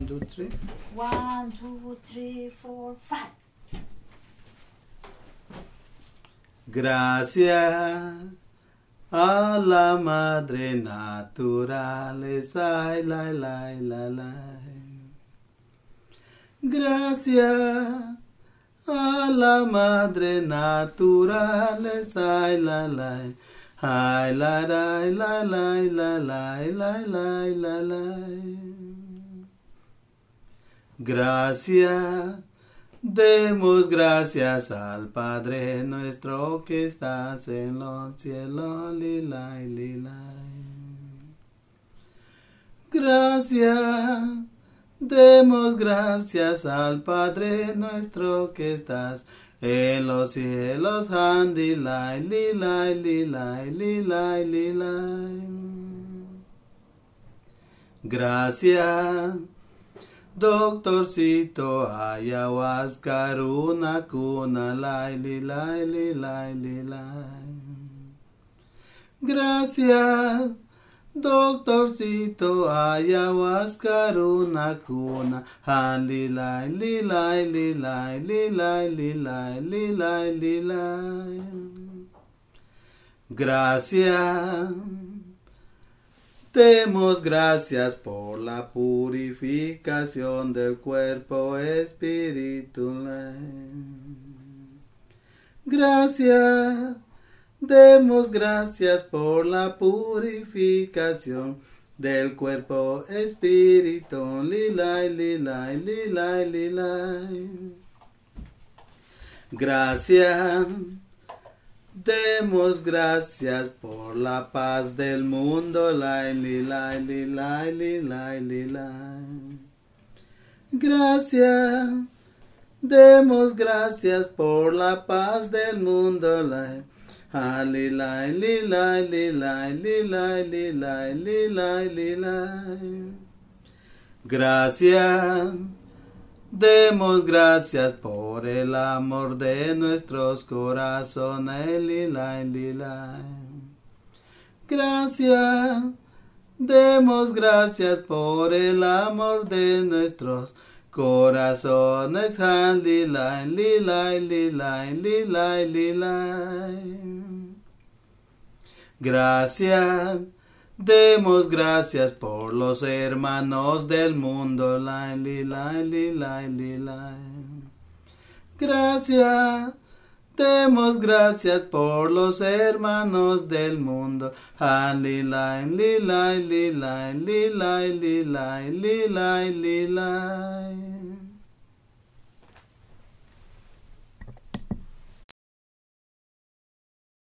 2, 3. 1, 2, 3, 4, 5. Gracias a la madre naturaleza. Gracias a la madre naturaleza. Ay, la. Gracias, demos gracias al Padre nuestro que estás en los cielos. Gracias, demos gracias al Padre nuestro que estás en los cielos. Gracias, doctorcito ayahuasca, una cuna, Gracias, doctorcito ayahuasca, una cuna, Gracias. Demos gracias por la purificación del cuerpo espiritual. Gracias, demos gracias por la purificación del cuerpo espiritual. Gracias. Demos gracias por la paz del mundo. Gracias. Demos gracias por la paz del mundo. Gracias. Demos gracias por el amor de nuestros corazones. Gracias. Demos gracias por el amor de nuestros corazones. Gracias. Demos gracias por los hermanos del mundo. Gracias. Demos gracias por los hermanos del mundo.